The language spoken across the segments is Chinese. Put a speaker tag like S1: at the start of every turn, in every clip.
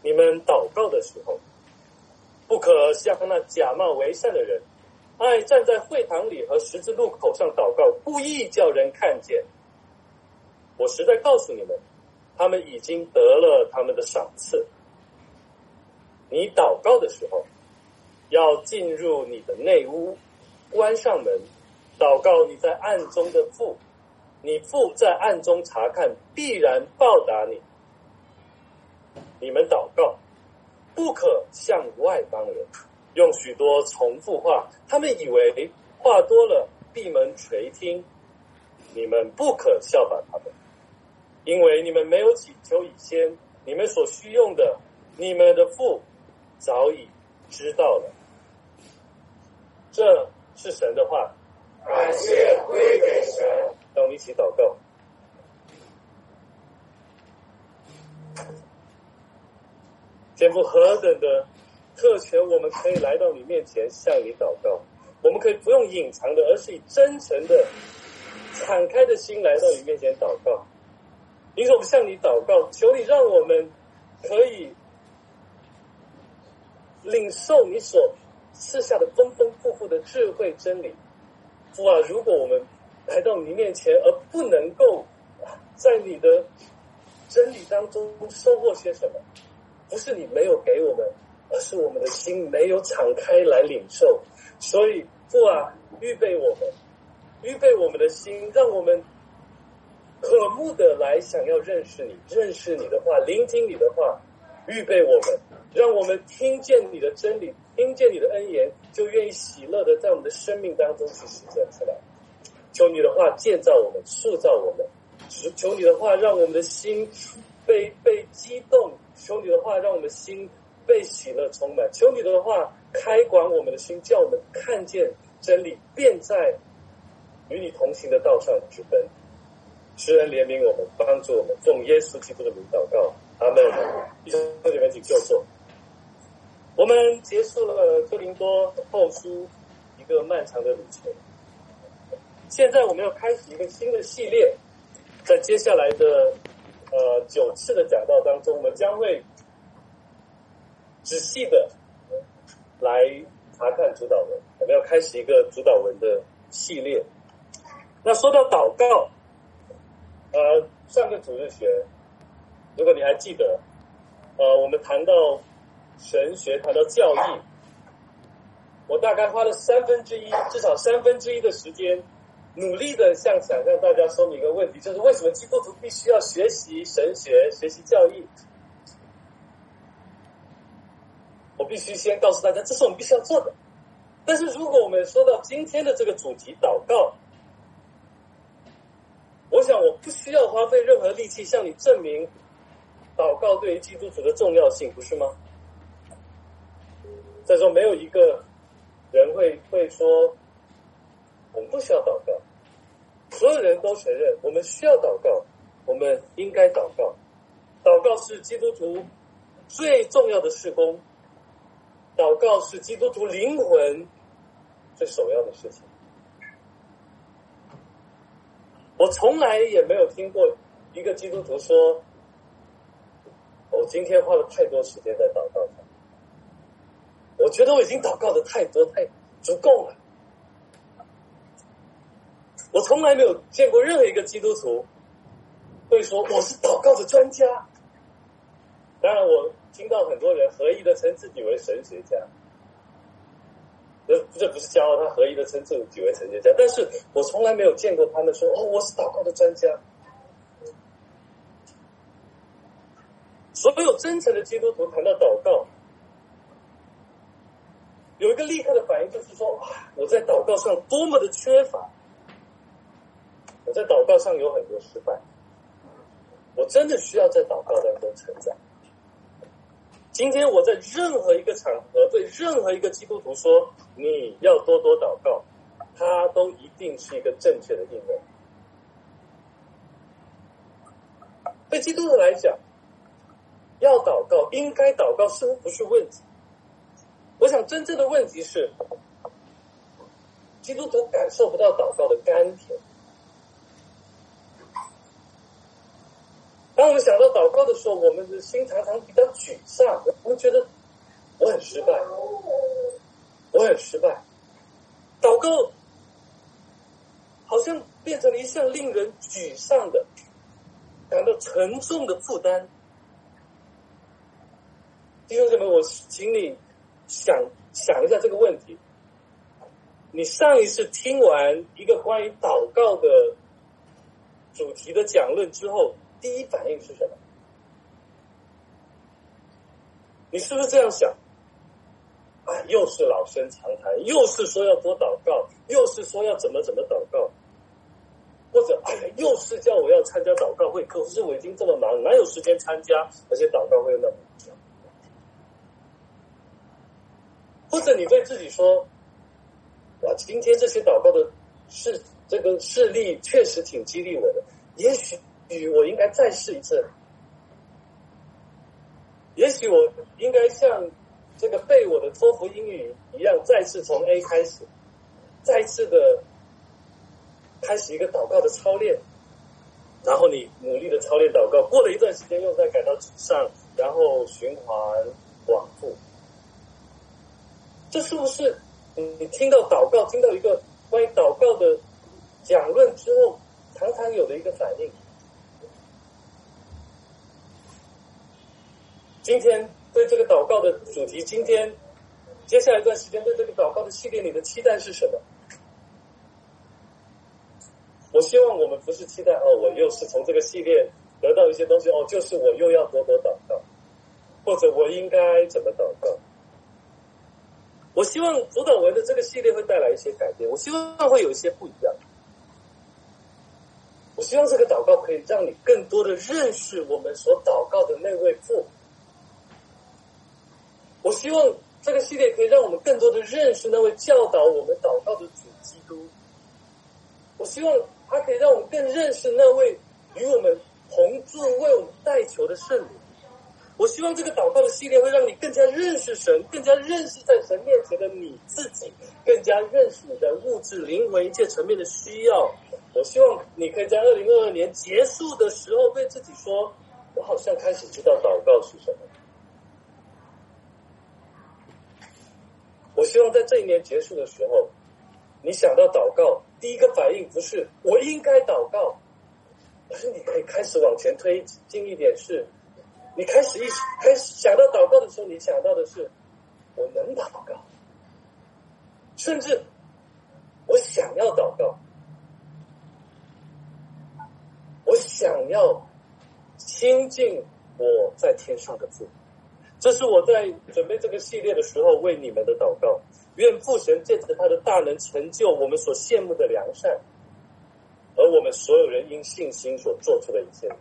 S1: 你们祷告的时候，不可像那假冒为善的人，爱站在会堂里和十字路口上祷告，故意叫人看见。我实在告诉你们，他们已经得了他们的赏赐。你祷告的时候，要进入你的内屋，关上门，祷告你在暗中的父，你父在暗中查看，必然报答你。你们祷告，不可像外邦人，用许多重复话，他们以为话多了闭门垂听。你们不可效法他们，因为你们没有祈求以先，你们所需用的，你们的父早已知道了。这是神的话，
S2: 感谢归给神。
S1: 让我们一起祷告。天父，何等的特权，我们可以来到你面前向你祷告，我们可以不用隐藏的，而是以真诚的敞开的心来到你面前祷告。因此我们向你祷告，求你让我们可以领受你所赐下的丰丰富富的智慧真理。父啊，如果我们来到你面前而不能够在你的真理当中收获些什么，不是你没有给我们，而是我们的心没有敞开来领受。所以父啊，预备我们的心，让我们渴慕的来想要认识你，认识你的话，聆听你的话。预备我们，让我们听见你的真理，听见你的恩言，就愿意喜乐的在我们的生命当中去实践出来。求你的话建造我们，塑造我们，求你的话让我们的心被激动，求你的话让我们的心被喜乐充满，求你的话开广我们的心，叫我们看见真理，便在与你同行的道上直奔。施恩怜悯我们，帮助我们，奉耶稣基督的名祷告，阿们。弟兄姐妹请就坐。我们结束了哥林多后书一个漫长的旅程，现在我们要开始一个新的系列。在接下来的9次的讲道当中，我们将会仔细的来查看主导文，我们要开始一个主导文的系列。那说到祷告，上个主日学，如果你还记得，我们谈到神学，谈到教义，我大概花了1/3，至少1/3的时间，努力的想向大家说明一个问题，就是为什么基督徒必须要学习神学，学习教义。我必须先告诉大家，这是我们必须要做的。但是如果我们说到今天的这个主题祷告，我想我不需要花费任何力气向你证明祷告对于基督徒的重要性，不是吗？再说没有一个人会说我们不需要祷告，所有人都承认我们需要祷告，我们应该祷告。祷告是基督徒最重要的事工，祷告是基督徒灵魂最首要的事情。我从来也没有听过一个基督徒说，我今天花了太多时间在祷告上，我觉得我已经祷告的太多太足够了。我从来没有见过任何一个基督徒会说我是祷告的专家。当然我听到很多人合意的称自己为神学家，这不是骄傲，他合意的称自己为神学家，但是我从来没有见过他们说我是祷告的专家。所有真诚的基督徒谈到祷告，有一个立刻的反应，就是说我在祷告上多么的缺乏，我在祷告上有很多失败，我真的需要在祷告当中成长。今天我在任何一个场合对任何一个基督徒说你要多多祷告，他都一定是一个正确的应用。对基督徒来讲，要祷告，应该祷告，似乎不是问题。我想真正的问题是，基督徒感受不到祷告的甘甜。 当我们想到祷告的时候，我们的心常常比较沮丧，我们觉得我很失败，我很失败。祷告好像变成了一项令人沮丧的、感到沉重的负担。弟兄姊妹，我请你想一下这个问题：你上一次听完一个关于祷告的主题的讲论之后，第一反应是什么？你是不是这样想？哎，又是老生常谈，又是说要多祷告，又是说要怎么祷告，或者哎呀，又是叫我要参加祷告会，可是我已经这么忙，哪有时间参加？而且祷告会那么久。或者你对自己说，哇，今天这些祷告的这个事例确实挺激励我的，也许我应该再试一次，也许我应该像这个背我的托福英语一样，再次从 A 开始，再次的开始一个祷告的操练，然后你努力的操练祷告，过了一段时间又再感到沮丧，然后循环往复。这是不是你听到祷告，听到一个关于祷告的讲论之后，常常有的一个反应？今天对这个祷告的主题，今天接下来一段时间对这个祷告的系列，你的期待是什么？我希望我们不是期待我又是从这个系列得到一些东西，就是我又要多祷告，或者我应该怎么祷告。我希望主导文的这个系列会带来一些改变，我希望会有一些不一样。我希望这个祷告可以让你更多的认识我们所祷告的那位父。我希望这个系列可以让我们更多的认识那位教导我们祷告的主基督。我希望他可以让我们更认识那位与我们同住为我们代求的圣灵。我希望这个祷告的系列会让你更加认识神，更加认识在神面前的你自己，更加认识你的物质、灵魂一切层面的需要。我希望你可以在2022年结束的时候对自己说，我好像开始知道祷告是什么。我希望在这一年结束的时候，你想到祷告，第一个反应不是我应该祷告，而是你可以开始往前推进一点，是你开始想到祷告的时候，你想到的是我能祷告，甚至我想要祷告，我想要亲近我在天上的父。这是我在准备这个系列的时候为你们的祷告，愿父神借着他的大能成就我们所羡慕的良善，而我们所有人因信心所做出的一切，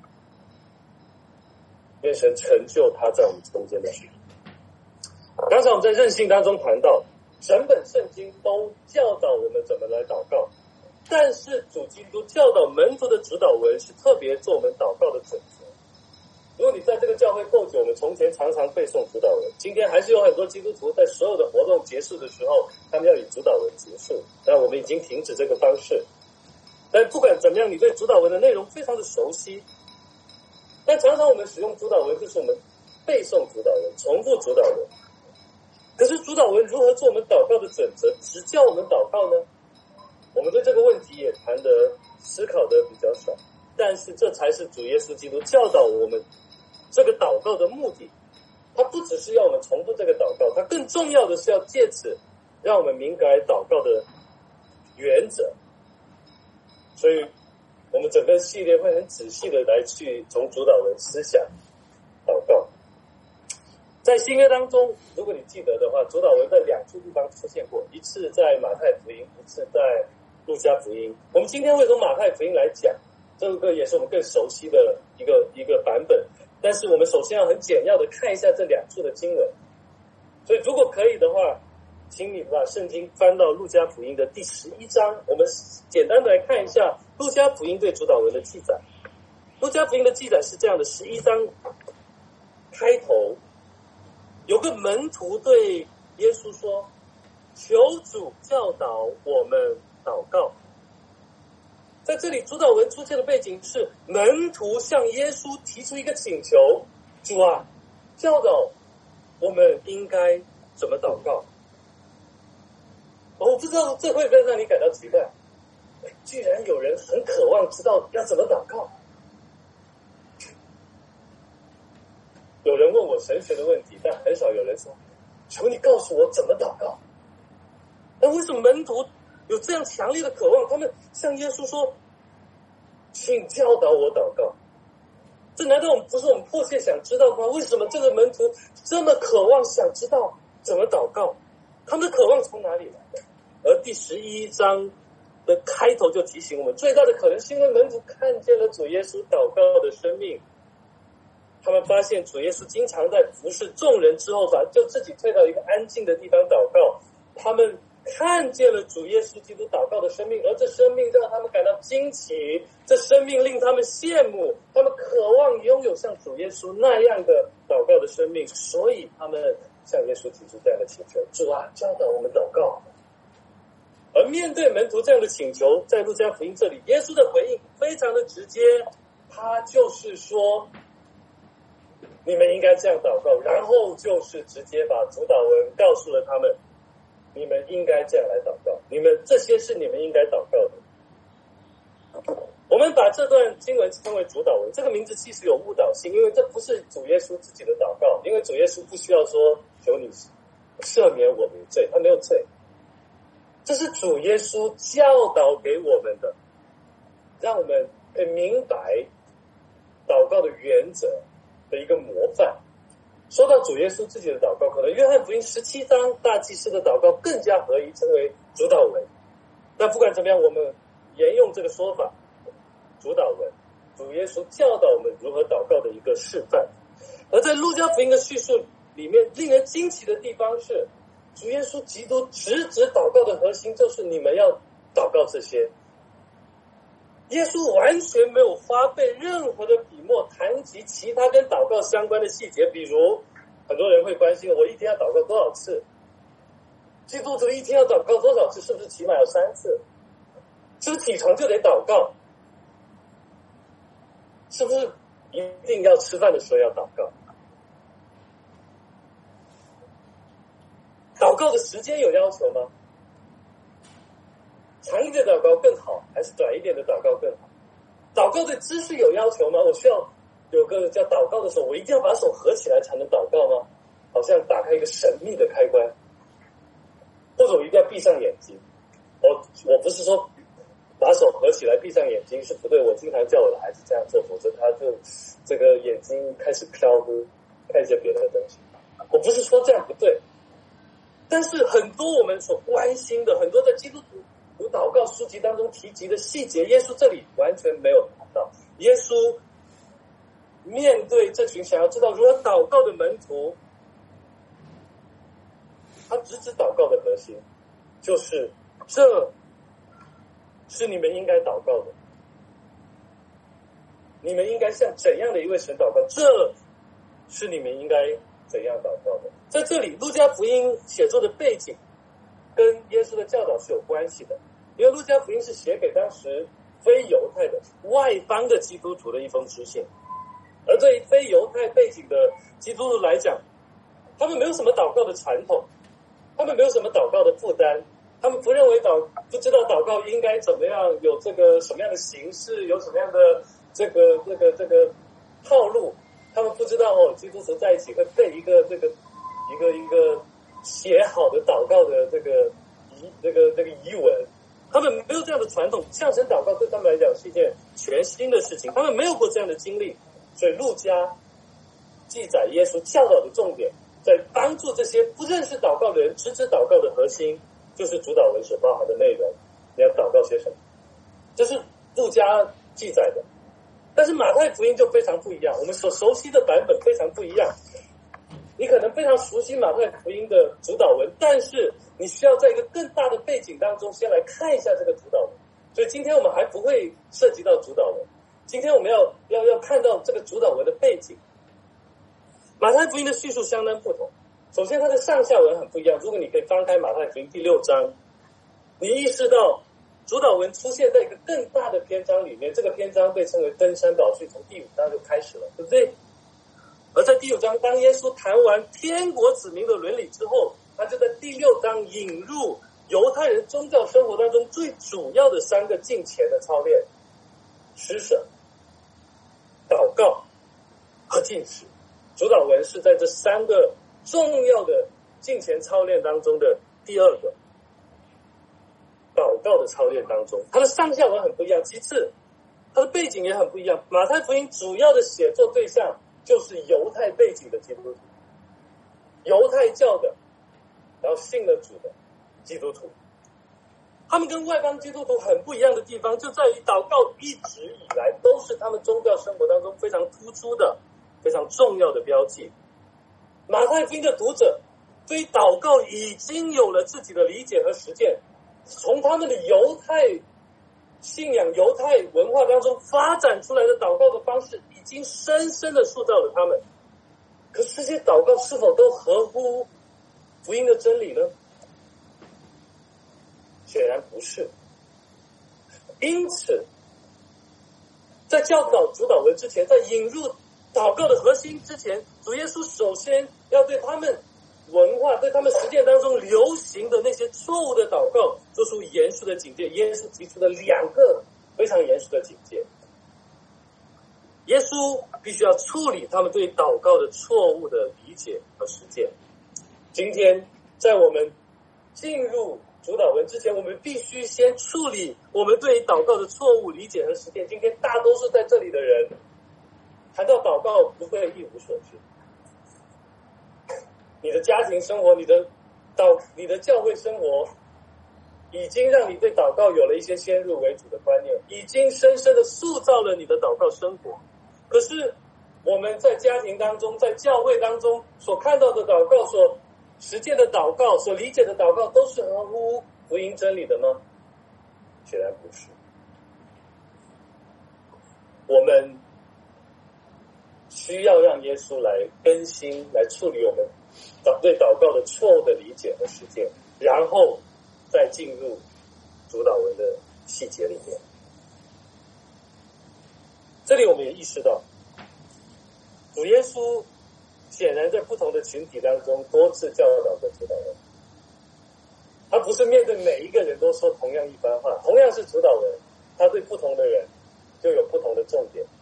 S1: 愿神成就他在我们中间的事。刚才我们在任性当中谈到，整本圣经都教导我们怎么来祷告，但是主基督教导门徒的指导文是特别做我们祷告的准则。如果你在这个教会够久，我们从前常常背诵主导文，今天还是有很多基督徒在所有的活动结束的时候，他们要以主导文结束，但我们已经停止这个方式。但不管怎么样，你对主导文的内容非常的熟悉，但常常我们使用主导文，就是我们背诵主导文，重复主导文。可是主导文如何做我们祷告的准则，只教我们祷告呢？我们对这个问题也谈得思考的比较少，但是这才是主耶稣基督教导我们这个祷告的目的。他不只是要我们重复这个祷告，他更重要的是要借此让我们明白祷告的原则。所以我们整个系列会很仔细的来去从主导文思想祷告。在新约当中，如果你记得的话，主导文在两处地方出现过，一次在马太福音，一次在路加福音。我们今天会从马太福音来讲，这个也是我们更熟悉的一个版本，但是我们首先要很简要的看一下这两处的经文。所以如果可以的话，请你把圣经翻到路加福音的第11章，我们简单的来看一下路加福音对主导文的记载。路加福音的记载是这样的，11章开头有个门徒对耶稣说，求主教导我们祷告。 在这里主导文出现的背景是门徒向耶稣提出一个请求，主啊，教导我们应该怎么祷告。我不知道这会不会让你感到奇怪，居然有人很渴望知道要怎么祷告。有人问我神学的问题，但很少有人说求你告诉我怎么祷告。那为什么门徒有这样强烈的渴望？他们向耶稣说，请教导我祷告。这难道不是我们迫切想知道吗？为什么这个门徒这么渴望想知道怎么祷告？他们的渴望从哪里来的？而第11章的开头就提醒我们，最大的可能是因为门徒看见了主耶稣祷告的生命，他们发现主耶稣经常在服侍众人之后，就自己退到一个安静的地方祷告。他们看见了主耶稣基督祷告的生命，而这生命让他们感到惊奇，这生命令他们羡慕，他们渴望拥有像主耶稣那样的祷告的生命，所以他们向耶稣提出这样的请求，主啊，教导我们祷告。而面对门徒这样的请求，在路加福音这里，耶稣的回应非常的直接，他就是说你们应该这样祷告，然后就是直接把主导文告诉了他们，你们应该这样来祷告，你们这些是你们应该祷告的。我们把这段经文称为主导文，这个名字其实有误导性，因为这不是主耶稣自己的祷告，因为主耶稣不需要说求你赦免我们的罪，他没有罪，这是主耶稣教导给我们的，让我们可以明白祷告的原则的一个模范。说到主耶稣自己的祷告，可能约翰福音17章大祭司的祷告更加合宜，称为主导文。那不管怎么样，我们沿用这个说法，主导文，主耶稣教导我们如何祷告的一个示范。而在路加福音的叙述里面，令人惊奇的地方是，主耶稣基督直指祷告的核心就是你们要祷告这些。耶稣完全没有花费任何的笔墨谈及其他跟祷告相关的细节，比如很多人会关心我一天要祷告多少次，基督徒一天要祷告多少次，是不是起码有3次，是不是起床就得祷告，是不是一定要吃饭的时候要祷告，祷告的时间有要求吗？长一点的祷告更好，还是短一点的祷告更好？祷告对姿势有要求吗？我需要有个叫祷告的时候，我一定要把手合起来才能祷告吗？好像打开一个神秘的开关。或者我一定要闭上眼睛？我不是说把手合起来闭上眼睛是不对，我经常叫我的孩子这样做，否则他就这个眼睛开始飘忽，看一些别的东西。我不是说这样不对，但是很多我们所关心的，很多在基督徒祷告书籍当中提及的细节，耶稣这里完全没有谈到。耶稣面对这群想要知道如何祷告的门徒，他直指祷告的核心，就是这是你们应该祷告的，你们应该向怎样的一位神祷告，这是你们应该怎样祷告的。在这里路加福音写作的背景跟耶稣的教导是有关系的，因为路加福音是写给当时非犹太的外邦的基督徒的一封书信，而对于非犹太背景的基督徒来讲，他们没有什么祷告的传统，他们没有什么祷告的负担，他们不认为不知道祷告应该怎么样，有这个什么样的形式，有什么样的这个套路，他们不知道基督徒在一起会背一个写好的祷告的这个遗文，他们没有这样的传统，向神祷告对他们来讲是一件全新的事情，他们没有过这样的经历，所以路加记载耶稣教导的重点，在帮助这些不认识祷告的人直指祷告的核心，就是主导文所包含的内容，你要祷告些什么，这是路加记载的。但是马太福音就非常不一样，我们所熟悉的版本非常不一样。你可能非常熟悉马太福音的主导文，但是你需要在一个更大的背景当中先来看一下这个主导文，所以今天我们还不会涉及到主导文，今天我们要看到这个主导文的背景。马太福音的叙述相当不同，首先它的上下文很不一样，如果你可以翻开马太福音第6章，你意识到主导文出现在一个更大的篇章里面，这个篇章被称为登山宝训，从第5章就开始了，对不对？而在第5章，当耶稣谈完天国子民的伦理之后，他就在第6章引入犹太人宗教生活当中最主要的3个敬虔的操练：施舍、祷告和禁食。主导文是在这3个重要的敬虔操练当中的第2个，祷告的操练当中，它的上下文很不一样。其次，它的背景也很不一样。马太福音主要的写作对象就是犹太背景的基督徒，犹太教的，然后信了主的基督徒。他们跟外邦基督徒很不一样的地方，就在于祷告一直以来都是他们宗教生活当中非常突出的、非常重要的标记。马太福音的读者对祷告已经有了自己的理解和实践，从他们的犹太信仰、犹太文化当中发展出来的祷告的方式，已经深深的塑造了他们。可是这些祷告是否都合乎福音的真理呢？显然不是。因此，在教导主导文之前，在引入祷告的核心之前，主耶稣首先要对他们文化、对他们实践当中流行的那些错误的祷告做出严肃的警戒。耶稣提出了2个非常严肃的警戒。耶稣必须要处理他们对祷告的错误的理解和实践。今天在我们进入主导文之前，我们必须先处理我们对祷告的错误理解和实践。今天大多数在这里的人谈到祷告不会一无所知。你的家庭生活、你的教会生活已经让你对祷告有了一些先入为主的观念，已经深深的塑造了你的祷告生活。可是我们在家庭当中、在教会当中所看到的祷告、所实践的祷告、所理解的祷告，都是合乎福音真理的吗？显然不是。我们需要让耶稣来更新、来处理我们对祷告的错误的理解和实践，然后再进入主导文的细节里面。这里我们也意识到，主耶稣显然在不同的群体当中多次教导过主导文。他不是面对每一个人都说同样一番话，同样是主导文，他对不同的人就有不同的重点。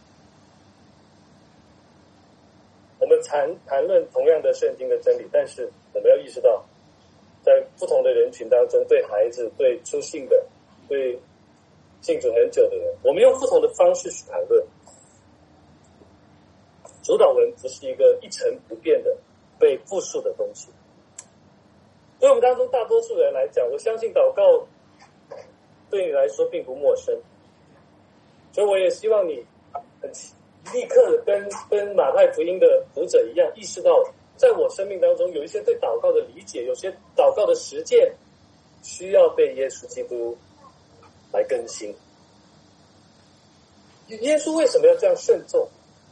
S1: 我们谈论同样的圣经的真理，但是我们要意识到，在不同的人群当中，对孩子、对初信的、对信主很久的人，我们用不同的方式去谈论。主导文不是一个一成不变的被复述的东西。对我们当中大多数人来讲，我相信祷告对你来说并不陌生，所以我也希望你很立刻的跟马太福音的读者一样，意识到在我生命当中有一些对祷告的理解，有些祷告的实践需要被耶稣基督来更新。耶稣为什么要这样慎重？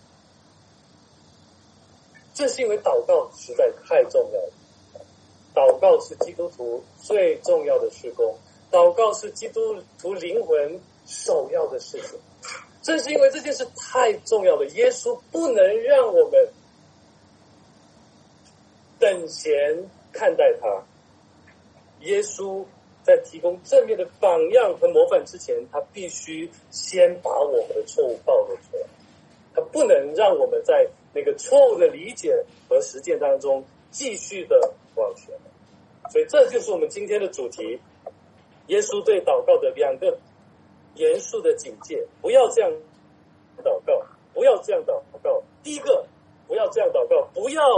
S1: 正是因为祷告实在太重要了。祷告是基督徒最重要的事工，祷告是基督徒灵魂首要的事情。正是因为这件事太重要了，耶稣不能让我们等闲看待它。耶稣在提供正面的榜样和模范之前，他必须先把我们的错误暴露出来，他不能让我们在那个错误的理解和实践当中继续的往前。所以这就是我们今天的主题，耶稣对祷告的2个严肃的警戒。不要这样祷告，不要这样祷告。第一个，不要这样祷告，不要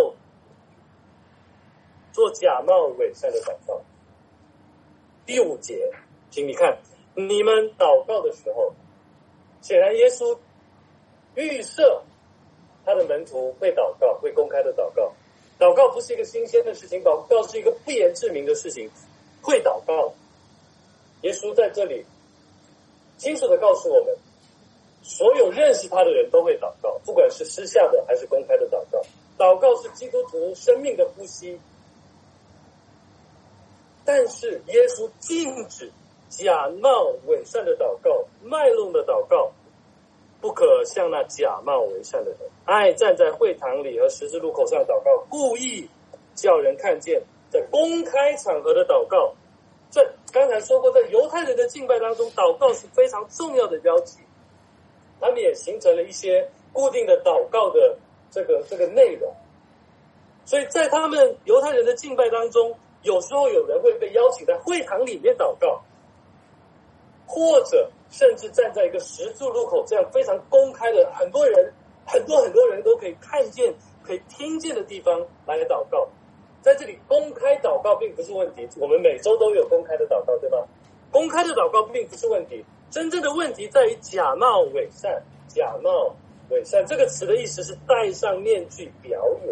S1: 做假冒伪善的祷告。第5节，请你看，你们祷告的时候，显然耶稣预设他的门徒会祷告，会公开的祷告。祷告不是一个新鲜的事情，祷告是一个不言自明的事情。会祷告，耶稣在这里清楚的告诉我们，所有认识他的人都会祷告，不管是私下的还是公开的祷告。祷告是基督徒生命的呼吸。但是耶稣禁止假冒伪善的祷告，卖弄的祷告，不可像那假冒伪善的人，爱站在会堂里和十字路口上祷告，故意叫人看见，在公开场合的祷告。这刚才说过，在犹太人的敬拜当中，祷告是非常重要的标记，他们也形成了一些固定的祷告的这个内容。所以在他们犹太人的敬拜当中，有时候有人会被邀请在会堂里面祷告，或者甚至站在一个十字路口这样非常公开的，很多人都可以看见可以听见的地方来祷告。在这里公开祷告并不是问题，我们每周都有公开的祷告，对吧？公开的祷告并不是问题，真正的问题在于假冒伪善。假冒伪善这个词的意思是戴上面具表演，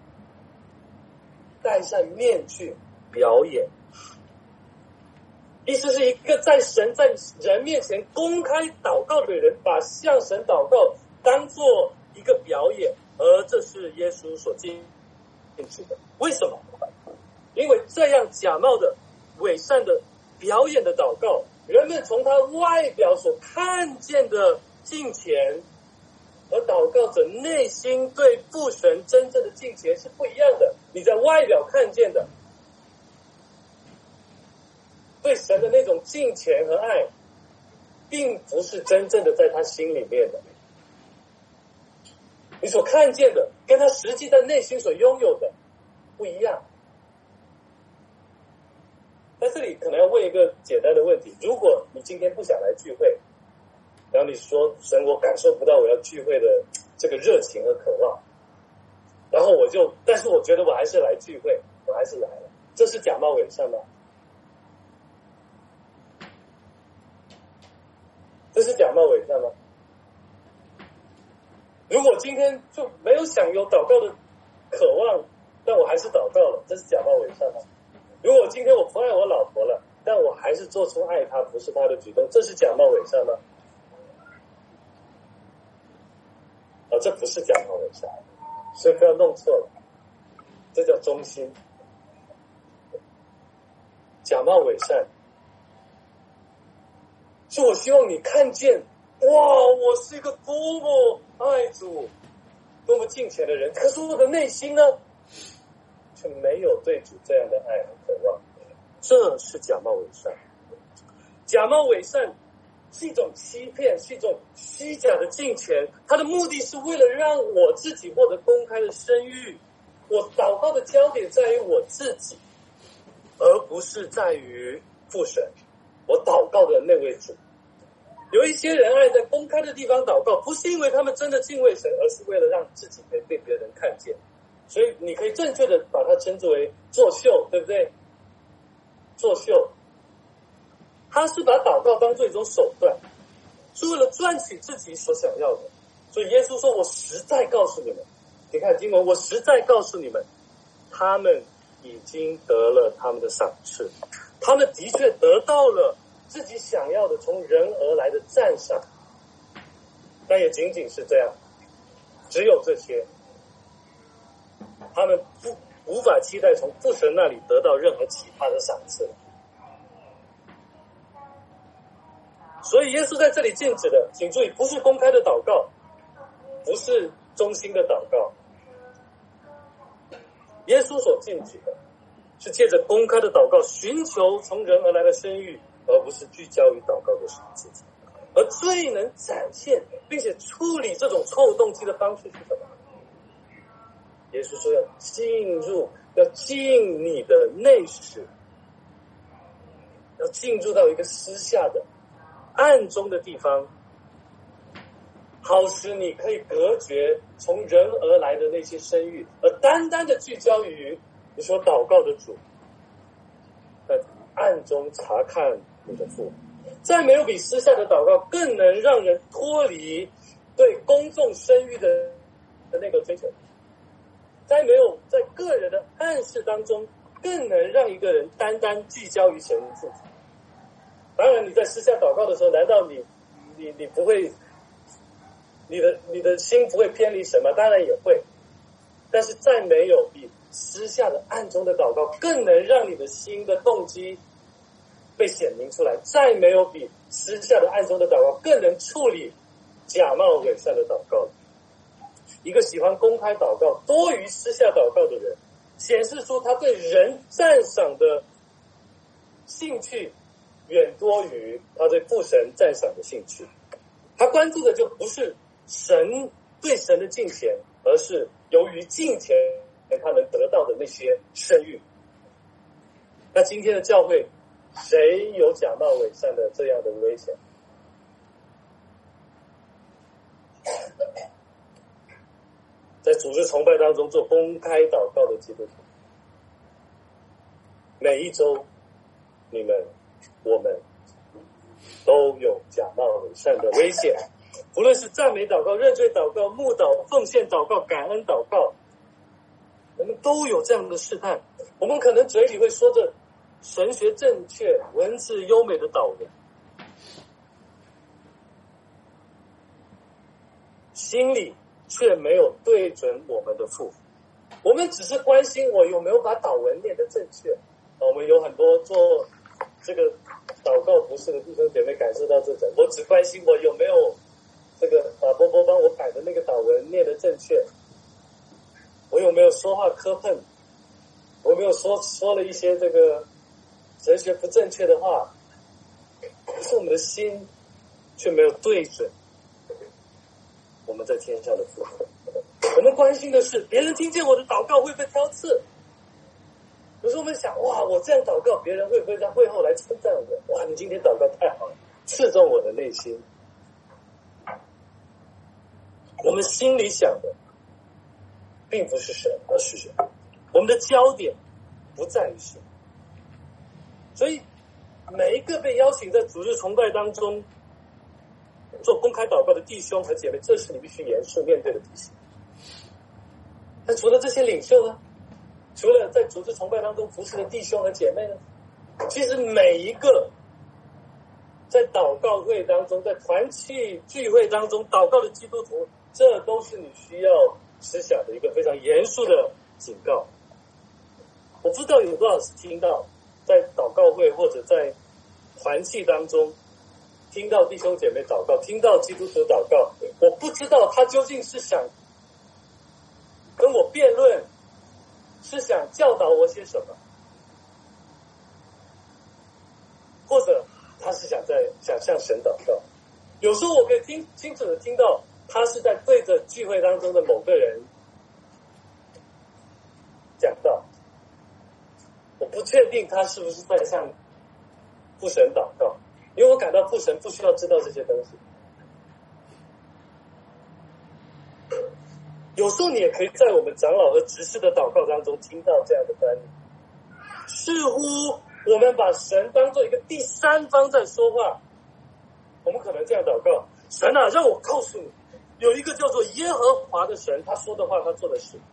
S1: 戴上面具表演，意思是一个在人面前公开祷告的人，把向神祷告当作一个表演，而这是耶稣所禁止的。为什么？因为这样假冒的伪善的表演的祷告，人们从他外表所看见的敬虔，而祷告者内心对父神真正的敬虔是不一样的。你在外表看见的对神的那种敬虔和爱，并不是真正的在他心里面的。你所看见的跟他实际在内心所拥有的不一样。在这里可能要问一个简单的问题，如果你今天不想来聚会，然后你说神，我感受不到我要聚会的这个热情和渴望，然后但是我觉得我还是来聚会，我还是来了，这是假冒伪善吗？这是假冒伪善吗？如果今天就没有想有祷告的渴望，但我还是祷告了，这是假冒伪善吗？如果今天我不爱我老婆了，但我还是做出爱她不是她的举动，这是假冒伪善吗？这不是假冒伪善，所以不要弄错了，这叫忠心。假冒伪善是我希望你看见，哇，我是一个多么爱主多么敬虔的人，可是我的内心呢却没有对主这样的爱和渴望，这是假冒伪善。假冒伪善是一种欺骗，是一种虚假的敬虔，它的目的是为了让我自己获得公开的声誉。我祷告的焦点在于我自己，而不是在于父神，我祷告的那位主。有一些人爱在公开的地方祷告，不是因为他们真的敬畏神，而是为了让自己可以被别人看见。所以你可以正确的把它称之为作秀，对不对？作秀，他是把祷告当作一种手段，是为了赚取自己所想要的。所以耶稣说，我实在告诉你们，你看经文，我实在告诉你们，他们已经得了他们的赏赐，他们的确得到了自己想要的从人而来的赞赏，但也仅仅是这样，只有这些，他们无法期待从父神那里得到任何其他的赏赐。所以耶稣在这里禁止的，请注意，不是公开的祷告，不是忠心的祷告。耶稣所禁止的是借着公开的祷告寻求从人而来的声誉，而不是聚焦于祷告的自己。而最能展现并且处理这种错误动机的方式是什么？耶稣说要进你的内室，要进入到一个私下的暗中的地方，好使你可以隔绝从人而来的那些声誉，而单单的聚焦于你所祷告的主，在暗中查看你的父。再没有比私下的祷告更能让人脱离对公众声誉的那个追求，再没有在个人的暗示当中更能让一个人单单聚焦于神自己。当然你在私下祷告的时候，难道你不会，你的心不会偏离神吗？当然也会，但是再没有比私下的暗中的祷告更能让你的心的动机被显明出来，再没有比私下的暗中的祷告更能处理假冒伪善的祷告。一个喜欢公开祷告多于私下祷告的人，显示出他对人赞赏的兴趣远多于他对父神赞赏的兴趣。他关注的就不是神对神的敬虔，而是由于敬虔他能得到的那些声誉。那今天的教会谁有假冒伪善的这样的危险？在组织崇拜当中做公开祷告的基督徒，每一周你们我们都有假冒伪善的危险。无论是赞美祷告、认罪祷告、慕祷、奉献祷告、感恩祷告，我们都有这样的试探。我们可能嘴里会说着神学正确、文字优美的祷文，心里却没有对准我们的父。我们只是关心我有没有把祷文念得正确。我们有很多做这个祷告服事的弟兄姐妹感受到这种，我只关心我有没有这个把波波帮我改的那个祷文念得正确，我有没有说话磕碰，我有没有说了一些这个神学不正确的话，可是我们的心却没有对准我们在天上的父。我们关心的是别人听见我的祷告会不会挑刺。有时候我们想，哇，我这样祷告，别人会不会在会后来称赞我？哇，你今天祷告太好了，刺中我的内心。我们心里想的并不是神，而是人。我们的焦点不在于神。所以每一个被邀请在主日崇拜当中做公开祷告的弟兄和姐妹，这是你必须严肃面对的题型。那除了这些领袖呢？除了在主日崇拜当中服侍的弟兄和姐妹呢？其实每一个在祷告会当中，在团契聚会当中祷告的基督徒，这都是你需要思想的一个非常严肃的警告。我不知道有多少次听到在祷告会或者在团契当中听到弟兄姐妹祷告，听到基督徒祷告，我不知道他究竟是想跟我辩论，是想教导我些什么，或者他是想向神祷告。有时候我可以清楚的听到他是在对着聚会当中的某个人讲道，我不确定他是不是在向父神祷告，因为我感到父神不需要知道这些东西。有时候你也可以在我们长老和执事的祷告当中听到这样的翻译，似乎我们把神当作一个第三方在说话。我们可能这样祷告：神啊，让我告诉你，有一个叫做耶和华的神，他说的话，他做的事。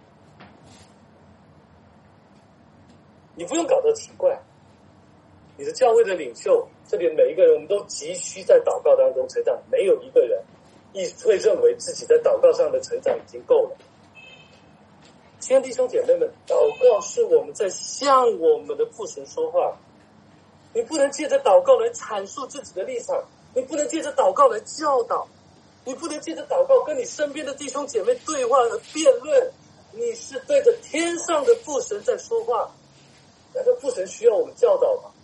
S1: 你不用搞得奇怪，你的教会的领袖，这里每一个人，我们都急需在祷告当中成长，没有一个人会认为自己在祷告上的成长已经够了。亲爱的弟兄姐妹们，祷告是我们在向我们的父神说话。你不能借着祷告来阐述自己的立场，你不能借着祷告来教导，你不能借着祷告跟你身边的弟兄姐妹对话和辩论。你是对着天上的父神在说话，难道父神需要我们教导吗？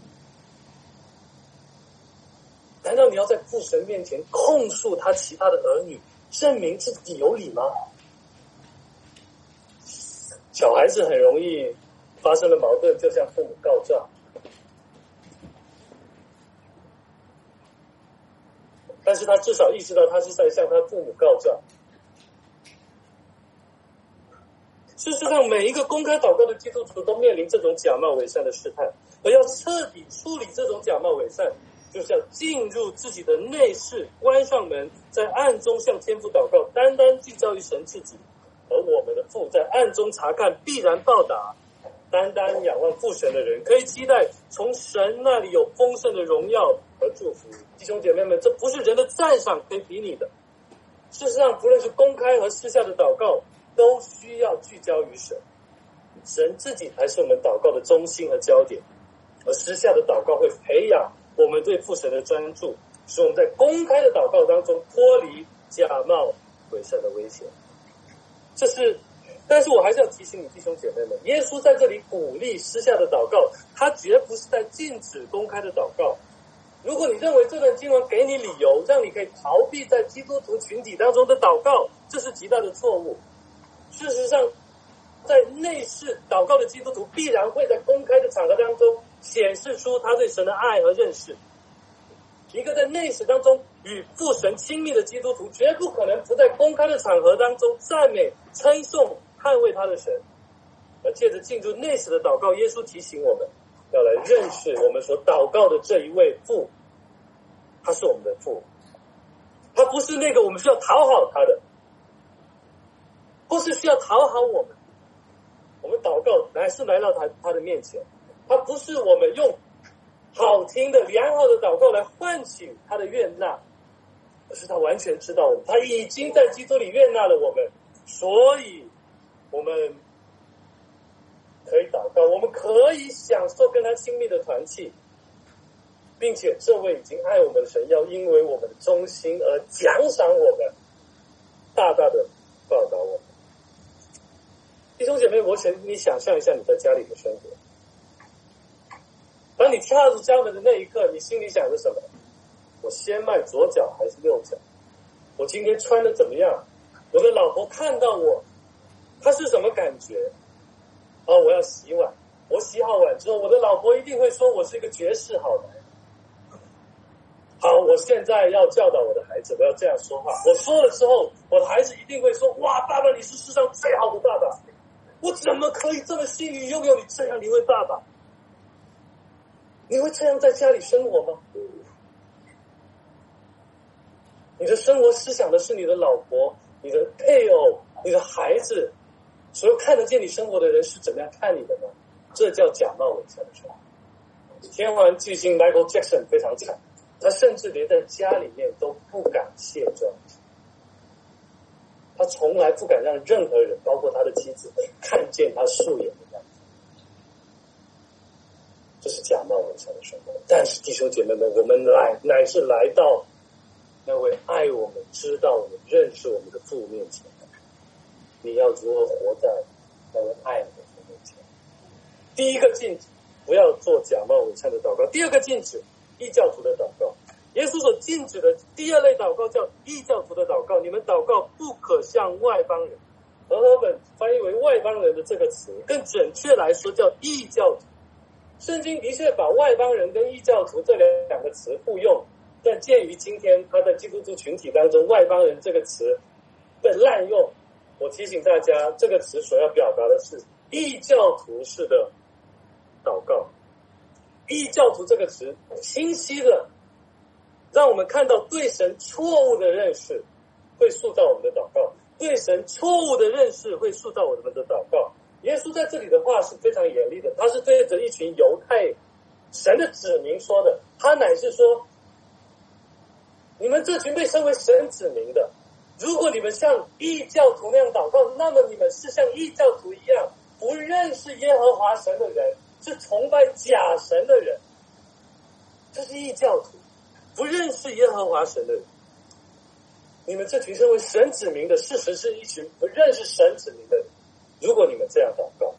S1: 难道你要在父神面前控诉他其他的儿女，证明自己有理吗？小孩子很容易发生了矛盾就向父母告状，但是他至少意识到他是在向他父母告状。事实上，每一个公开祷告的基督徒都面临这种假冒伪善的试探，而要彻底处理这种假冒伪善，就是要进入自己的内室，关上门，在暗中向天父祷告，单单聚焦于神自己，而我们的父在暗中查看，必然报答。单单仰望父神的人，可以期待从神那里有丰盛的荣耀和祝福。弟兄姐妹们，这不是人的赞赏可以比拟的。事实上，不论是公开和私下的祷告，都需要聚焦于神，神自己才是我们祷告的中心和焦点。 而私下的祷告会培养我们对父神的专注，使我们在公开的祷告当中脱离假冒伪善的危险。但是我还是要提醒你弟兄姐妹们，耶稣在这里鼓励私下的祷告，他绝不是在禁止公开的祷告。如果你认为这段经文给你理由，让你可以逃避在基督徒群体当中的祷告，这是极大的错误。事实上，在内室祷告的基督徒必然会在公开的场合当中显示出他对神的爱和认识。一个在内室当中与父神亲密的基督徒，绝不可能不在公开的场合当中赞美、称颂、捍卫他的神。而借着进入内室的祷告，耶稣提醒我们要来认识我们所祷告的这一位父，他是我们的父，他不是那个我们需要讨好他的，不是需要讨好我们。我们祷告乃是来到他的面前，他不是我们用好听的良好的祷告来唤醒他的悦纳，而是他完全知道我们，他已经在基督里悦纳了我们，所以我们可以祷告，我们可以享受跟他亲密的团契，并且这位已经爱我们的神要因为我们的忠心而奖赏我们，大大的报答我们。弟兄姐妹，我请你想象一下你在家里的生活，当你踏入家门的那一刻，你心里想着什么？我先迈左脚还是右脚？我今天穿的怎么样？我的老婆看到我，她是什么感觉？我要洗碗，我洗好碗之后，我的老婆一定会说我是一个绝世好男人。好，我现在要教导我的孩子，我要这样说话。我说了之后，我的孩子一定会说：哇，爸爸你是世上最好的爸爸，我怎么可以这么幸运拥有你这样的一位爸爸？你会这样在家里生活吗？你的生活思想的是你的老婆、你的配偶、你的孩子，所有看得见你生活的人是怎么样看你的呢？这叫假冒伪善的生活。天王巨星 Michael Jackson 非常惨，他甚至连在家里面都不敢卸妆，他从来不敢让任何人，包括他的妻子，看见他素颜的样子。这是假冒伪善的生活。但是弟兄姐妹们，我们乃是来到那位爱我们、知道我们、认识我们的父面前，你要如何活在那位爱你的父面前？第一个禁止，不要做假冒伪善的祷告；第二个禁止，异教徒的祷告。耶稣所禁止的第二类祷告叫异教徒的祷告。你们祷告不可向外邦人，和合本翻译为外邦人的这个词，更准确来说叫异教徒。圣经的确把外邦人跟异教徒这两个词互用，但鉴于今天他在基督徒群体当中外邦人这个词被滥用，我提醒大家，这个词所要表达的是异教徒式的祷告。异教徒这个词清晰的让我们看到对神错误的认识会塑造我们的祷告，对神错误的认识会塑造我们的祷告。耶稣在这里的话是非常严厉的，他是对着一群犹太神的子民说的，他乃是说，你们这群被称为神子民的，如果你们像异教徒那样祷告，那么你们是像异教徒一样不认识耶和华神的人，是崇拜假神的人，这是异教徒，不认识耶和华神的人。你们这群称为神子民的，事实是一群不认识神子民的人。如果你们这样祷告，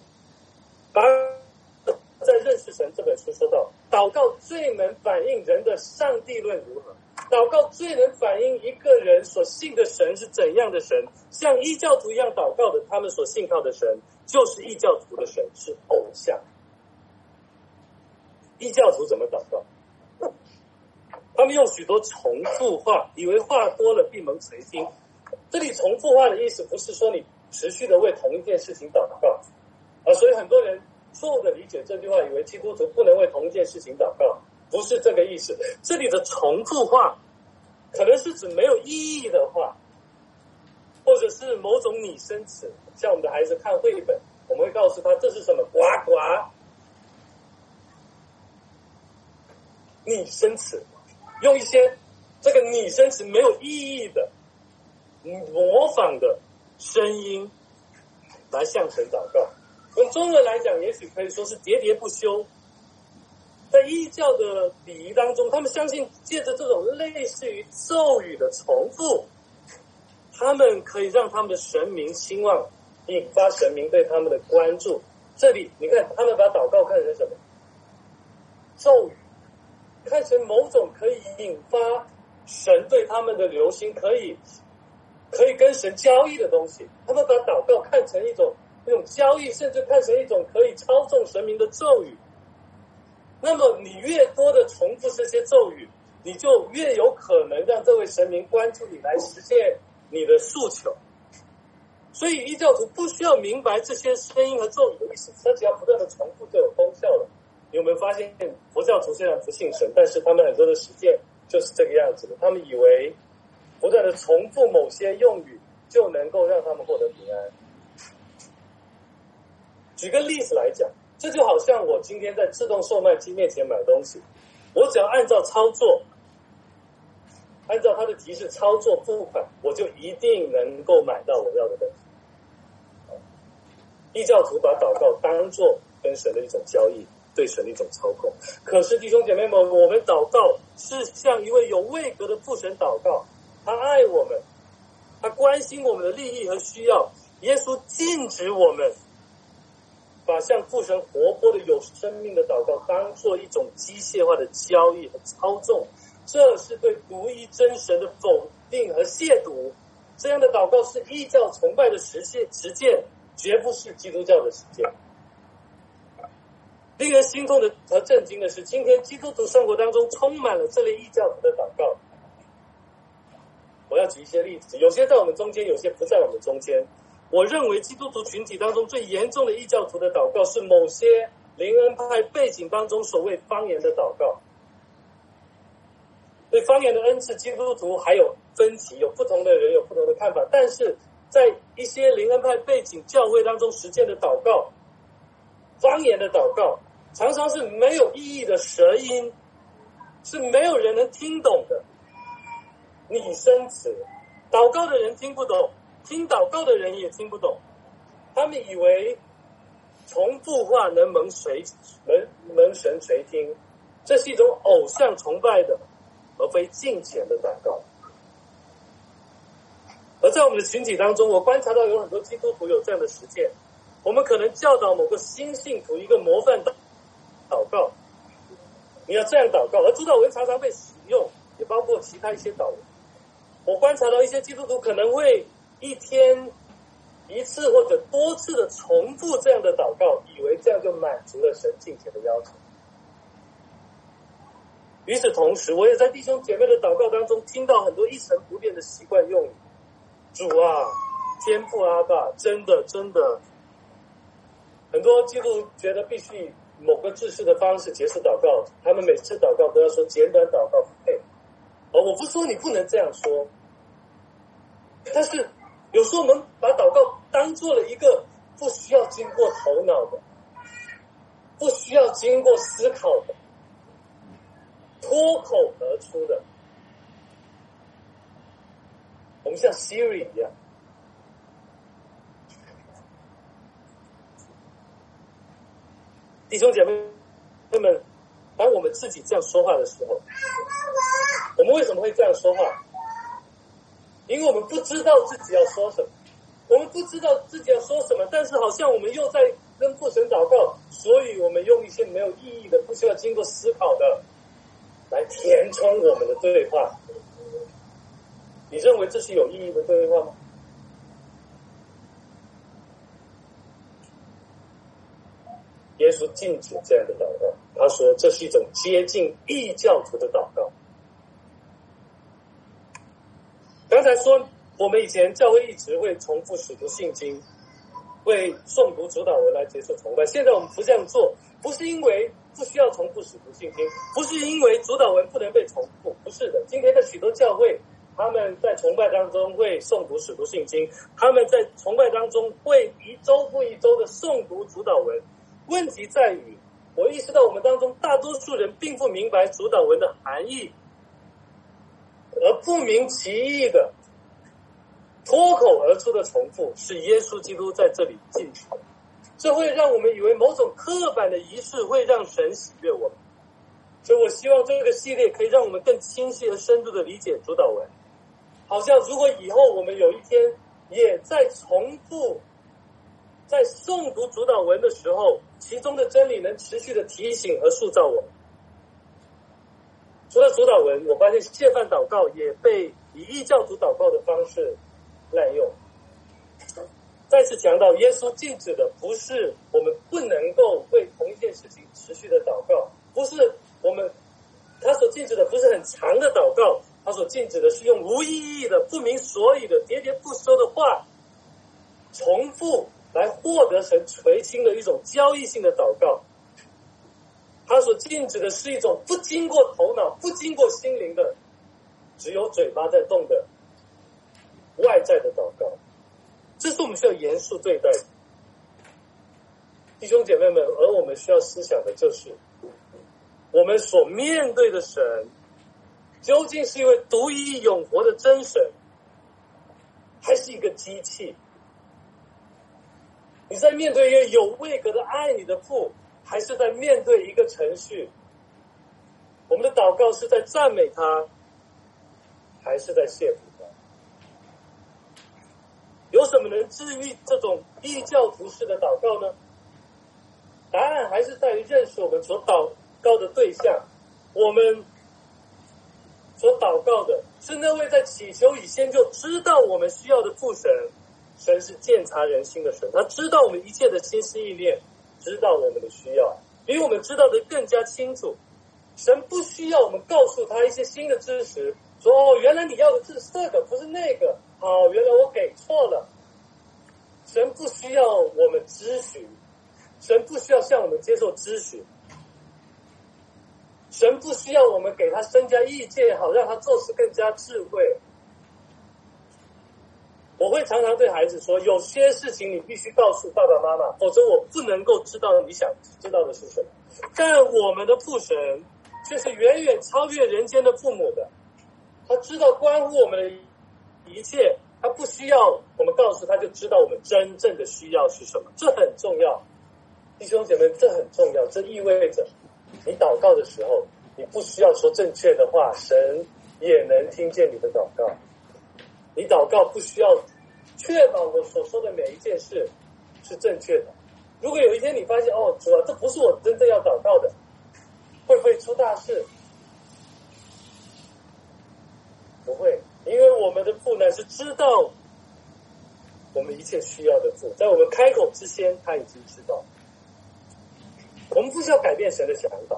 S1: 在《认识神》这本书说到，祷告最能反映人的上帝论如何，祷告最能反映一个人所信的神是怎样的神。像异教徒一样祷告的，他们所信靠的神就是异教徒的神，是偶像。异教徒怎么祷告？他们用许多重复话，以为话多了必蒙垂听。这里重复话的意思不是说你持续的为同一件事情祷告，所以很多人错误的理解这句话，以为基督徒不能为同一件事情祷告，不是这个意思。这里的重复话可能是指没有意义的话，或者是某种拟声词。像我们的孩子看绘本，我们会告诉他这是什么，呱呱，拟声词，用一些这个拟声词没有意义的模仿的声音来向神祷告。用中文来讲，也许可以说是喋喋不休， 在异教的礼仪当中，他们相信借着这种类似于咒语的重复，他们可以让他们的神明兴旺，引发神明对他们的关注。这里你看，他们把祷告看成什么？咒语，看成某种可以引发神对他们的留心，可以跟神交易的东西。他们把祷告看成一种交易，甚至看成一种可以操纵神明的咒语。那么你越多的重复这些咒语，你就越有可能让这位神明关注你，来实现你的诉求。所以异教徒不需要明白这些声音和咒语的意思，他只要不断的重复就有功效了。你有没有发现佛教徒虽然不信神，但是他们很多的实践就是这个样子的。他们以为不断的重复某些用语就能够让他们获得平安。举个例子来讲，这就好像我今天在自动售卖机面前买东西，我只要按照操作，按照它的提示操作付款，我就一定能够买到我要的东西。异教徒把祷告当作跟神的一种交易，对神的一种操控。可是弟兄姐妹们，我们祷告是向一位有位格的父神祷告，他爱我们，他关心我们的利益和需要。耶稣禁止我们把向父神活泼的有生命的祷告当作一种机械化的交易和操纵，这是对独一真神的否定和亵渎。这样的祷告是异教崇拜的实践，绝不是基督教的实践。令人心痛的和震惊的是，今天基督徒生活当中充满了这类异教徒的祷告。我要举一些例子，有些在我们中间，有些不在我们中间。我认为基督徒群体当中最严重的异教徒的祷告是某些灵恩派背景当中所谓方言的祷告。对方言的恩赐，基督徒还有分歧，有不同的人有不同的看法，但是在一些灵恩派背景教会当中实践的祷告，方言的祷告常常是没有意义的舌音，是没有人能听懂的拟声词，祷告的人听不懂，听祷告的人也听不懂。他们以为重复话能蒙神垂听，这是一种偶像崇拜的而非敬虔的祷告。而在我们的群体当中，我观察到有很多基督徒有这样的实践。我们可能教导某个新信徒一个模范祷告，你要这样祷告，而主祷文常常被使用，也包括其他一些祷文。我观察到一些基督徒可能会一天一次或者多次的重复这样的祷告，以为这样就满足了神敬虔的要求。与此同时，我也在弟兄姐妹的祷告当中听到很多一成不变的习惯用语，主啊，天父阿爸，真的很多基督徒觉得必须以某个制式的方式结束祷告，他们每次祷告都要说简短祷告不配。我不说你不能这样说，但是有时候我们把祷告当做了一个不需要经过头脑的，不需要经过思考的，脱口而出的。我们像 Siri 一样，弟兄姐妹们，当我们自己这样说话的时候，我们为什么会这样说话？因为我们不知道自己要说什么，我们不知道自己要说什么，但是好像我们又在跟父神祷告，所以我们用一些没有意义的、不需要经过思考的来填充我们的对话。你认为这是有意义的对话吗？耶稣禁止这样的祷告，他说这是一种接近异教徒的祷告。刚才说我们以前教会一直会重复使徒信经，为诵读主祷文来结束崇拜。现在我们不这样做，不是因为不需要重复使徒信经，不是因为主祷文不能被重复，不是的。今天的许多教会，他们在崇拜当中会诵读使徒信经，他们在崇拜当中会一周复一周的诵读主祷文。问题在于，我意识到我们当中大多数人并不明白主祷文的含义，而不明其意的脱口而出的重复是耶稣基督在这里禁止的。这会让我们以为某种刻板的仪式会让神喜悦我们， 所以我希望这个系列可以让我们更清晰和深度的理解主导文，好像如果以后我们有一天也在重复在诵读主导文的时候，其中的真理能持续的提醒和塑造我们。除了主导文，我发现谢饭祷告也被以异教徒祷告的方式滥用。再次强调，耶稣禁止的不是我们不能够为同一件事情持续的祷告，不是他所禁止的不是很长的祷告，他所禁止的是用无意义的、不明所以的、喋喋不休的话重复来获得神垂青的一种交易性的祷告。他所禁止的是一种不经过头脑、不经过心灵的，只有嘴巴在动的外在的祷告。这是我们需要严肃对待的，弟兄姐妹们。而我们需要思想的就是，我们所面对的神究竟是一位独一永活的真神，还是一个机器？你在面对一个有位格的爱你的父，还是在面对一个程序？我们的祷告是在赞美他，还是在亵渎他？有什么能治愈这种异教徒式的祷告呢？答案还是在于认识我们所祷告的对象。我们所祷告的是那位在祈求以前就知道我们需要的父神。神是鉴察人心的神，他知道我们一切的心思意念，知道我们的需要，比我们知道的更加清楚。神不需要我们告诉他一些新的知识，说原来你要的是这个，不是那个，原来我给错了。神不需要我们咨询，神不需要向我们接受咨询，神不需要我们给他增加意见，好让他做事更加智慧。我会常常对孩子说，有些事情你必须告诉爸爸妈妈，否则我不能够知道你想知道的是什么。但我们的父神却是远远超越人间的父母的，他知道关乎我们的一切，他不需要我们告诉他，就知道我们真正的需要是什么。这很重要，弟兄姐妹，这很重要。这意味着你祷告的时候，你不需要说正确的话，神也能听见你的祷告。你祷告不需要确保我所说的每一件事是正确的。如果有一天你发现主啊，这不是我真正要祷告的，会不会出大事？不会，因为我们的父呢是知道我们一切需要的父，在我们开口之前他已经知道。我们不需要改变神的想法，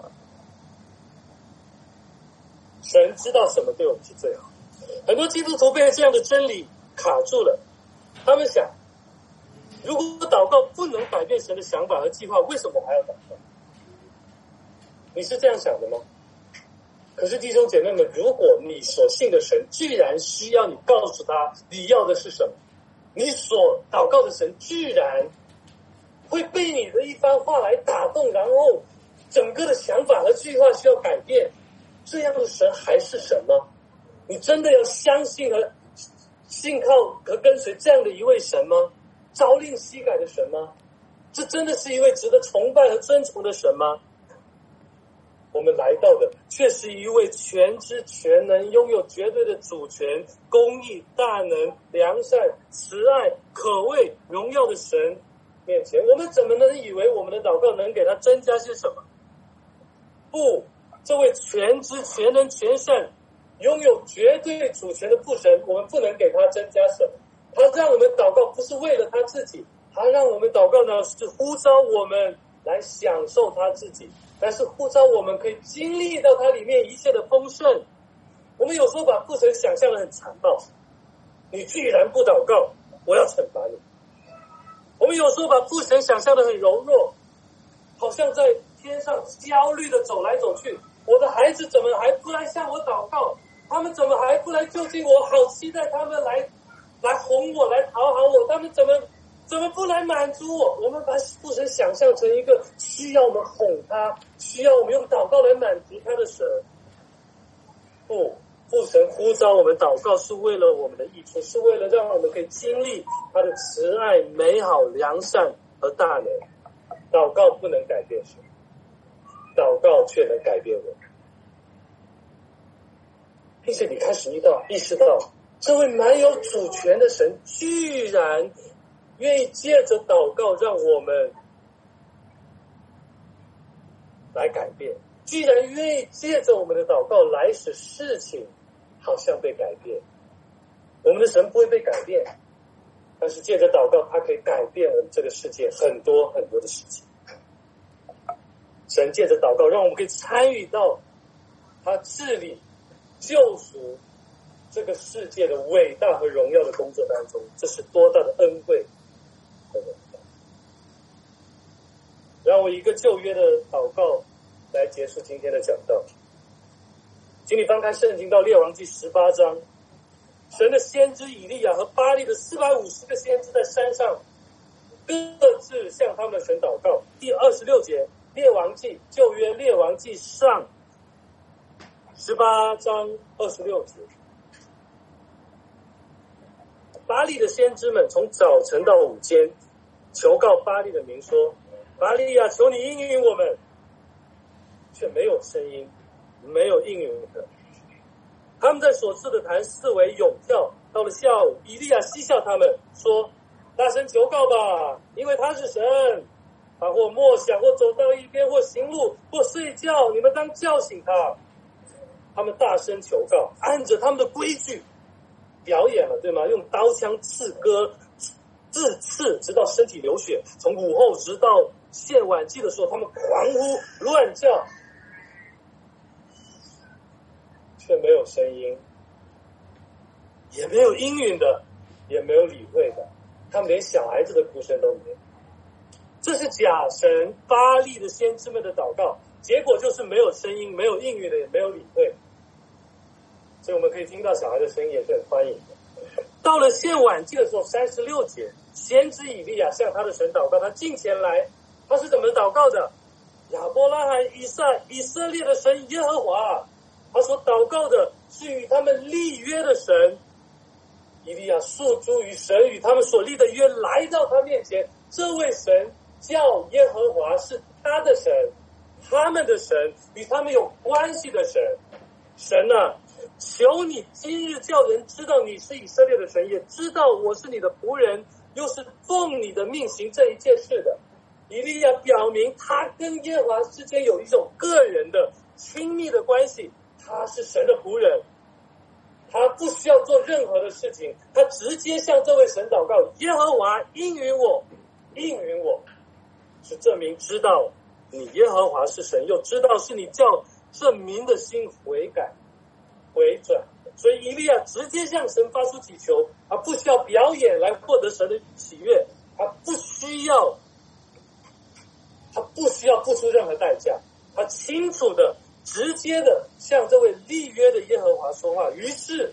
S1: 神知道什么对我们是最好。很多基督徒被这样的真理卡住了，他们想，如果祷告不能改变神的想法和计划，为什么还要祷告？你是这样想的吗？可是弟兄姐妹们，如果你所信的神居然需要你告诉他你要的是什么，你所祷告的神居然会被你的一番话来打动，然后整个的想法和计划需要改变，这样的神还是神吗？你真的要相信和信靠和跟随这样的一位神吗？朝令夕改的神吗？这真的是一位值得崇拜和尊崇的神吗？我们来到的却是一位全知全能、拥有绝对的主权、公义、大能、良善、慈爱、可畏、荣耀的神面前。我们怎么能以为我们的祷告能给他增加些什么？不，这位全知全能全善拥有绝对主权的父神，我们不能给他增加什么。他让我们祷告不是为了他自己，他让我们祷告呢是呼召我们来享受他自己，但是呼召我们可以经历到他里面一切的丰盛。我们有时候把父神想象得很残暴，你既然不祷告，我要惩罚你。我们有时候把父神想象得很柔弱，好像在天上焦虑的走来走去，我的孩子怎么还不来向我祷告？他们怎么还不来就近我？好期待他们来哄我，来讨好我，他们怎么不来满足我？我们把父神想象成一个需要我们哄他，需要我们用祷告来满足他的神。不，父神呼召我们祷告是为了我们的益处，是为了让我们可以经历他的慈爱、美好、良善和大能。祷告不能改变神，祷告却能改变我。 并且你开始意识到，这位蛮有主权的神居然愿意借着祷告让我们来改变，居然愿意借着我们的祷告来使事情好像被改变。我们的神不会被改变，但是借着祷告，他可以改变我们这个世界很多很多的事情。神借着祷告，让我们可以参与到他治理、救赎这个世界的伟大和荣耀的工作当中，这是多大的恩惠和荣耀！让我以一个旧约的祷告来结束今天的讲道。请你翻开圣经到列王记18章，神的先知以利亚和巴力的450个先知在山上各自向他们的神祷告。第26节，列王记，旧约列王记上18章26节，巴力的先知们从早晨到午间求告巴力的名说：巴力啊，求你应允我们。却没有声音，没有应允的。他们在所赐的坛四围涌跳。到了下午，以利亚嬉笑他们说：大声求告吧，因为他是神。他或默想，或走到一边，或行路，或睡觉，你们当叫醒他。他们大声求告，按着他们的规矩表演了，对吗？用刀枪刺割、自刺，直到身体流血。从午后直到献晚祭的时候，他们狂呼乱叫，却没有声音，也没有应允的，也没有理会的。他们连小孩子的哭声都没有。这是假神巴力的先知们的祷告，结果就是没有声音，没有应允的，也没有理会。所以我们可以听到小孩的声音，也是很欢迎的。到了献晚祭的时候，36节，先知以利亚向他的神祷告，他近前来，他是怎么祷告的？亚伯拉罕、以色列的神耶和华，他所祷告的是与他们立约的神。以利亚诉诸于神与他们所立的约，来到他面前。这位神叫耶和华，是他的神，他们的神，与他们有关系的神。神啊，求你今日叫人知道你是以色列的神，也知道我是你的仆人，又是奉你的命行这一件事的。以利亚表明他跟耶和华之间有一种个人的亲密的关系，他是神的仆人，他不需要做任何的事情，他直接向这位神祷告：耶和华应允我，应允我，是证明知道你耶和华是神，又知道是你叫这民的心悔改回转。所以以利亚直接向神发出祈求，他不需要表演来获得神的喜悦，他不需要付出任何代价，他清楚的直接的向这位立约的耶和华说话。于是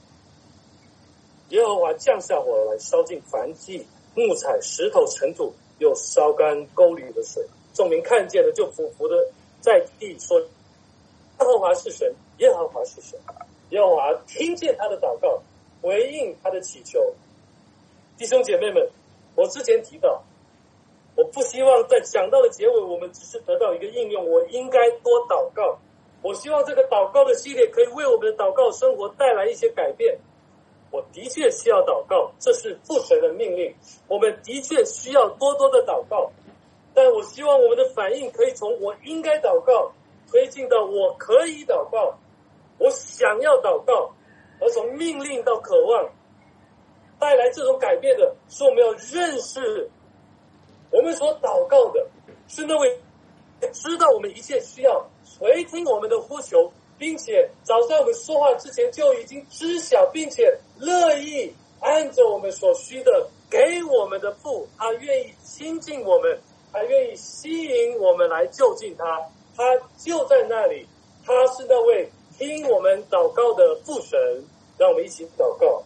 S1: 耶和华降下火来，烧尽燔祭、木材、石头、尘土，又烧干沟里的水。众民看见了，就俯伏的在地说：耶和华是神，耶和华是神。耶和华听见他的祷告，回应他的祈求。弟兄姐妹们，我之前提到，我不希望在讲到的结尾我们只是得到一个应用，我应该多祷告。我希望这个祷告的系列可以为我们的祷告生活带来一些改变。我的确需要祷告，这是父神的命令，我们的确需要多多的祷告，但我希望我们的反应可以从我应该祷告推进到我可以祷告，我想要祷告，而从命令到渴望。带来这种改变的是我们要认识我们所祷告的是那位知道我们一切需要，垂听我们的呼求，并且早在我们说话之前就已经知晓，并且乐意按着我们所需的给我们的父。他愿意亲近我们，他愿意吸引我们来就近他，他就在那里，他是那位听我们祷告的父神。让我们一起祷告。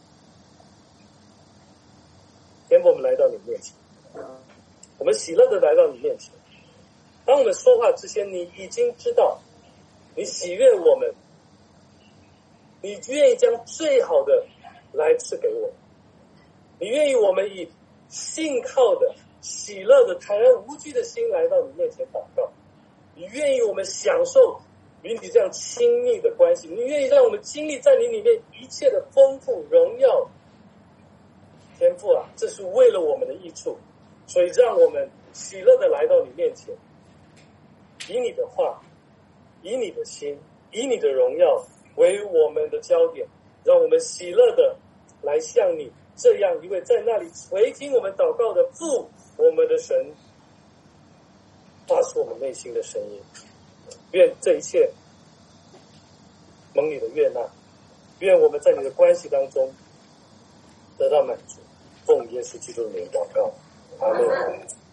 S1: 天父，我们来到你面前，我们喜乐的来到你面前。当我们说话之前，你已经知道，你喜悦我们，你愿意将最好的来赐给我们，你愿意我们以信靠的、喜乐的、坦然无惧的心来到你面前祷告，你愿意我们享受与你这样亲密的关系，你愿意让我们经历在你里面一切的丰富荣耀。天父啊，这是为了我们的益处，所以让我们喜乐的来到你面前，以你的话，以你的心，以你的荣耀为我们的焦点，让我们喜乐的来向你这样一位在那里垂听我们祷告的父，我们的神，发出我们内心的声音。愿这一切蒙你的悦纳，愿我们在你的关系当中得到满足。奉耶稣基督的名祷告，阿门。